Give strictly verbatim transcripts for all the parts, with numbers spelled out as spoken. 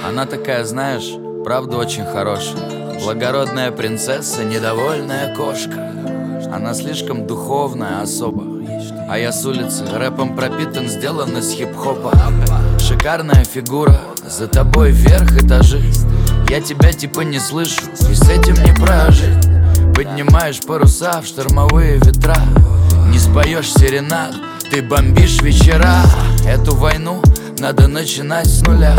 Она такая, знаешь, правда очень хорошая. Благородная принцесса, недовольная кошка. Она слишком духовная особа. А я с улицы, рэпом пропитан, сделан из хип-хопа. Шикарная фигура, за тобой вверх этажи. Я тебя типа не слышу, и с этим не прожить. Поднимаешь паруса в штормовые ветра. Не споешь серенад, ты бомбишь вечера. Эту войну надо начинать с нуля.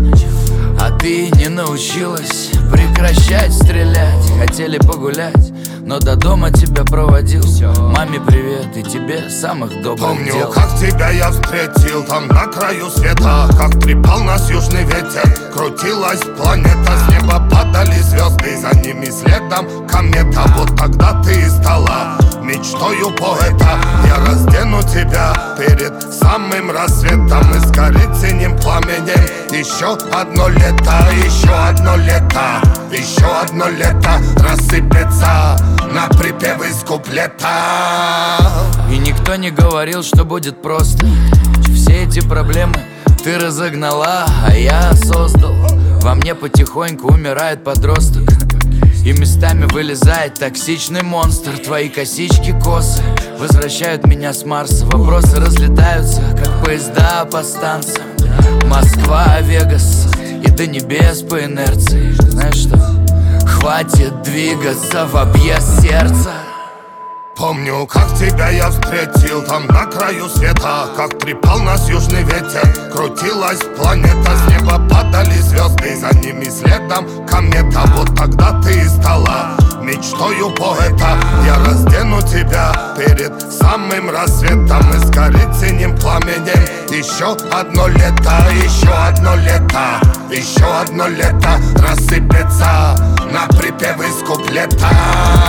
А ты не научилась прекращать стрелять. Хотели погулять, но до дома тебя проводил. Маме привет и тебе самых добрых Помню, дел. как тебя я встретил там на краю света. Как трепал нас южный ветер, крутилась планета. С неба падали звезды, за ними следом комета. Вот тогда ты и стала мечтою поэта. Я раздену тебя перед самым рассветом и сгорит синим пламенем. Еще одно лето, еще одно лето, еще одно лето рассыпется на припев из куплета. И никто не говорил, что будет просто. Все эти проблемы ты разогнала, а я создал. Во мне потихоньку умирает подросток, и местами вылезает токсичный монстр. Твои косички косы возвращают меня с Марса. Вопросы разлетаются, как поезда по станциям. Москва, Вегас и до небес по инерции. Знаешь что? Хватит двигаться в объезд сердца. Помню, как тебя я встретил там на краю света. Как трепал нас южный ветер, крутилась планета. С неба падали звезды, за ними следом комета. Вот тогда ты и стала мечтою поэта. Я раздену тебя перед самым рассветом и сгорит синим пламенем. Еще одно лето, еще одно лето, еще одно лето рассыпется на припев из куплета.